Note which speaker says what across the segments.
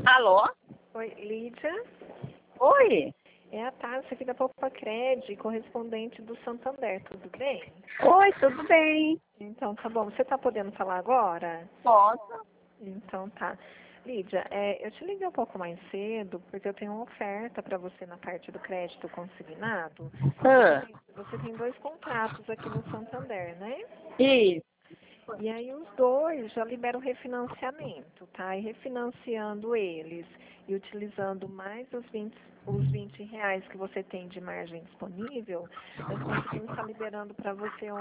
Speaker 1: Alô?
Speaker 2: Oi, Lídia.
Speaker 1: Oi.
Speaker 2: É a Tássia aqui da Poupa-Cred, correspondente do Santander, tudo bem?
Speaker 1: Oi, tudo bem?
Speaker 2: Então, tá bom. Você tá podendo falar agora?
Speaker 1: Posso?
Speaker 2: Então, tá. Lídia, eu te liguei um pouco mais cedo porque eu tenho uma oferta para você na parte do crédito consignado.
Speaker 1: Ah,
Speaker 2: Você tem 2 contratos aqui no Santander, né?
Speaker 1: isso.
Speaker 2: E aí os 2 já liberam refinanciamento, tá? E refinanciando eles e utilizando mais os 20 reais que você tem de margem disponível, nós conseguimos estar liberando para você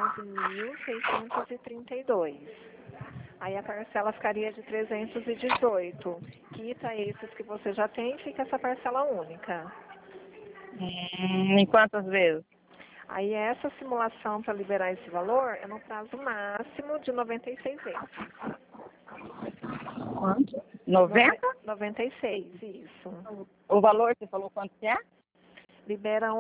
Speaker 2: 11.632. Aí a parcela ficaria de 318. Quita esses que você já tem e fica essa parcela única.
Speaker 1: Em quantas vezes?
Speaker 2: Aí essa simulação para liberar esse valor é no prazo máximo de 96 vezes.
Speaker 1: Quanto? 90?
Speaker 2: 96, isso.
Speaker 1: O valor, você falou quanto que é?
Speaker 2: Libera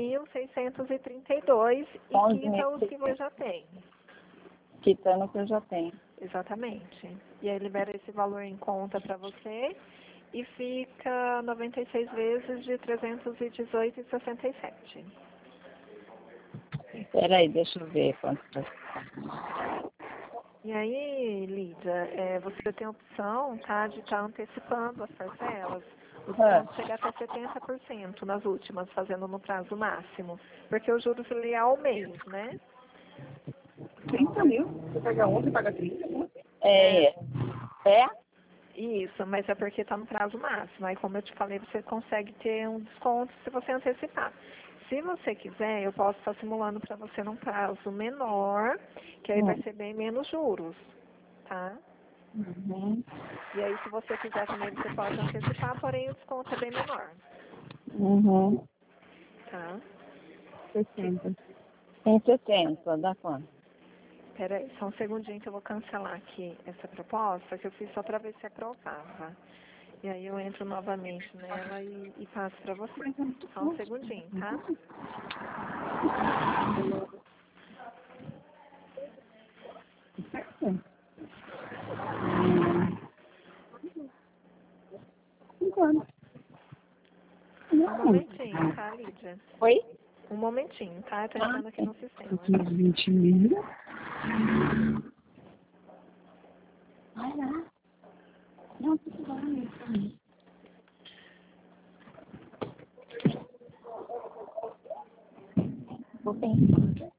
Speaker 2: 11.632 e
Speaker 1: 11
Speaker 2: quita os que você já tem.
Speaker 1: Quitando o que eu já tenho.
Speaker 2: Exatamente. E aí libera esse valor em conta para você e fica 96 vezes de 318,67.
Speaker 1: Peraí, deixa eu ver quanto que
Speaker 2: E aí, Lídia, você tem a opção, tá, de estar antecipando as parcelas. O desconto chega até 70% nas últimas, fazendo no prazo máximo. Porque o juros ele é ao mês, né?
Speaker 1: 30 mil. Você paga 11, paga 30.
Speaker 2: É,
Speaker 1: É?
Speaker 2: isso, mas é porque está no prazo máximo. Aí, como eu te falei, você consegue ter um desconto se você antecipar. Se você quiser, eu posso estar simulando para você num prazo menor, que aí vai ser bem menos juros, tá?
Speaker 1: Uhum.
Speaker 2: E aí, se você quiser também, você pode antecipar, porém o desconto é bem menor,
Speaker 1: Uhum.
Speaker 2: tá?
Speaker 1: 60. Tem 60, dá quanto?
Speaker 2: Peraí, só um segundinho que eu vou cancelar aqui essa proposta, que eu fiz só para ver se aprovava. E aí eu entro novamente nela e passo para você. Só um segundinho, tá? Um momentinho, tá, Lídia?
Speaker 1: Oi?
Speaker 2: Um momentinho, tá? Tá entrando aqui no sistema.
Speaker 1: 20 mil. Vai lá. Não, tudo bem. Vou pensar.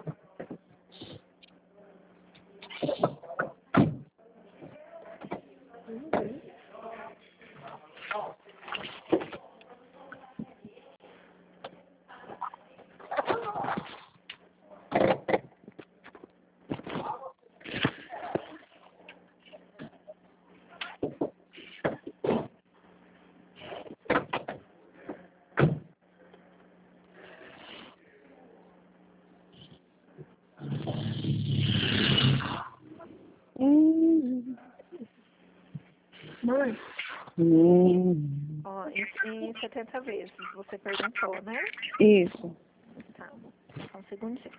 Speaker 2: Mãe?
Speaker 1: Hum.
Speaker 2: Ó, em 70 vezes, você perguntou, né?
Speaker 1: Isso.
Speaker 2: Tá. Só um segundinho.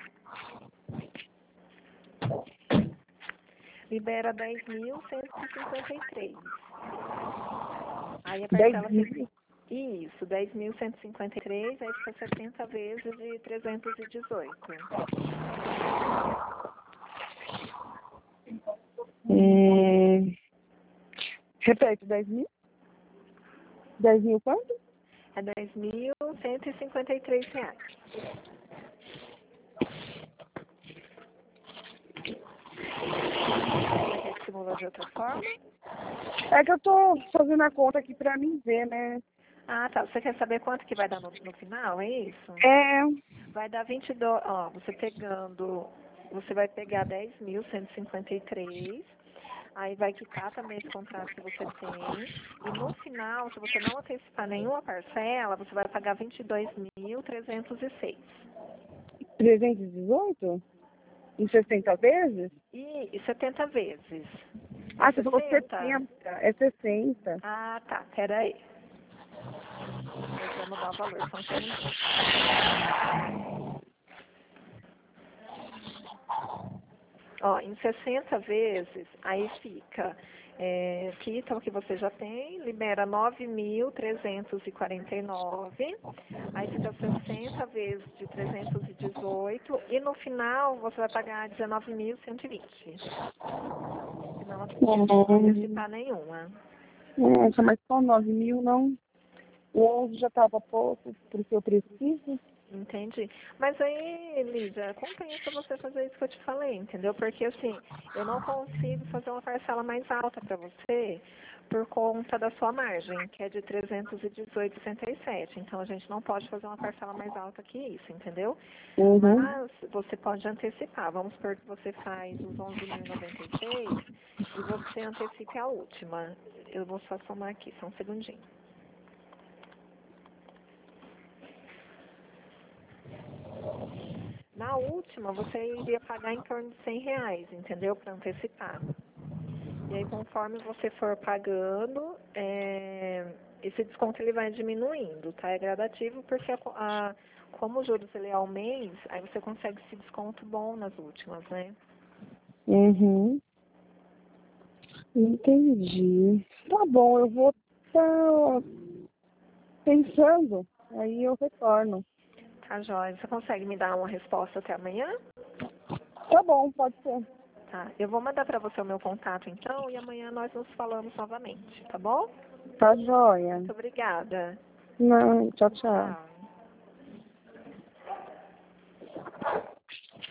Speaker 2: Libera 10.153. Aí a
Speaker 1: 10
Speaker 2: parcela fica...
Speaker 1: mil.
Speaker 2: Isso, 10.153, aí fica 70 vezes de 318.
Speaker 1: Repete, 10 mil? 10 mil quanto?
Speaker 2: É 10.153 reais. Você quer que simula de outra forma?
Speaker 1: É que eu tô fazendo a conta aqui pra mim ver, né?
Speaker 2: Ah, tá. Você quer saber quanto que vai dar no final, é isso?
Speaker 1: É.
Speaker 2: Vai dar 22, ó, você vai pegar 10.153, aí vai quitar também esse contrato que você tem, e no final, se você não antecipar nenhuma parcela, você vai pagar 22.306.
Speaker 1: 318? Em 60 vezes?
Speaker 2: E 70 vezes. É
Speaker 1: Ah, você falou
Speaker 2: 60?
Speaker 1: 70. É 60.
Speaker 2: Ah, tá. Peraí. A gente vai mudar o valor, só um segundinho. Ó, em 60 vezes, aí fica, quita o que você já tem, libera 9.349, aí fica 60 vezes de 318 e no final você vai pagar 19.120. Não antecipar nenhuma.
Speaker 1: Nossa, mas só 9 mil não. O 11 já estava pouco, porque eu preciso.
Speaker 2: Entendi. Mas aí, Lídia, compensa você fazer isso que eu te falei, entendeu? Porque assim, eu não consigo fazer uma parcela mais alta para você por conta da sua margem, que é de 318,67. Então a gente não pode fazer uma parcela mais alta que isso, entendeu?
Speaker 1: Uhum.
Speaker 2: Mas você pode antecipar. Vamos supor que você faz os 11.096 e você antecipe a última. Eu vou só somar aqui, só um segundinho. Na última, você iria pagar em torno de R$ 100, entendeu? Para antecipar. E aí, conforme você for pagando, esse desconto ele vai diminuindo, tá? É gradativo porque como o juros ele é ao mês, aí você consegue esse desconto bom nas últimas, né?
Speaker 1: Uhum. Entendi. Tá bom, eu vou estar pensando, aí eu retorno.
Speaker 2: Tá, joia. Você consegue me dar uma resposta até amanhã?
Speaker 1: Tá bom, pode ser.
Speaker 2: Tá. Eu vou mandar para você o meu contato, então, e amanhã nós nos falamos novamente, tá bom?
Speaker 1: Tá joia.
Speaker 2: Muito obrigada.
Speaker 1: Não, tchau, tchau.
Speaker 2: Tchau.